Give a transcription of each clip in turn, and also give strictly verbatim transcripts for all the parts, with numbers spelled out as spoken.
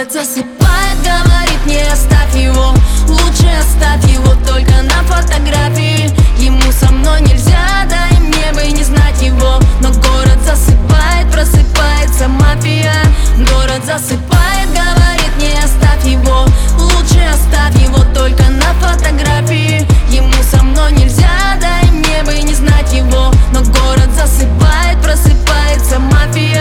Город засыпает, говорит, не оставь его. Лучше оставь его только на фотографии. Ему со мной нельзя, да и мне бы не знать его. Но город засыпает, просыпается мафия. Город засыпает, говорит, не оставь его. Лучше оставь его только на фотографии. Ему со мной нельзя, да и мне бы не знать его. Но город засыпает, просыпается мафия.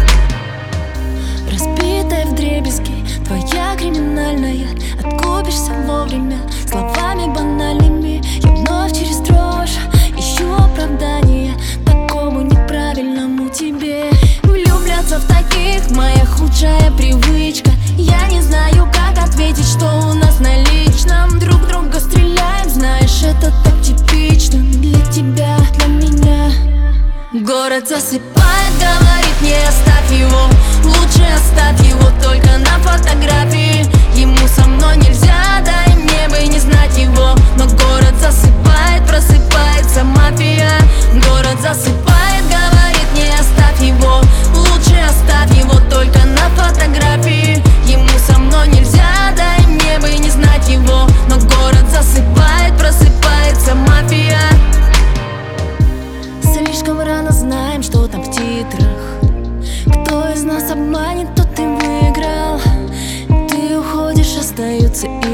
Разбитая вдребезги, твоя криминальная. Откупишься вовремя словами банальными. Я вновь через дрожь ищу оправдания такому неправильному тебе. Влюбляться в таких — моя худшая привычка. Я не знаю, как ответить, что у нас на личном. Друг друга стреляем, знаешь, это так типично. Для тебя, для меня. Город засыпает, говорит, не оставь его. Лучше оставь его только на фотографии. Ему со мной нельзя, да и мне бы не знать его. Но город засыпает, просыпается мафия. Город засыпает, говорит, не оставь его. Лучше оставь его только на фотографии. Ему со мной нельзя, да и мне бы не знать его. Но город засыпает, просыпается мафия. Слишком рано знаем, что там в титрах. Кто из нас обманет, тот и выиграл. Ты уходишь, остаются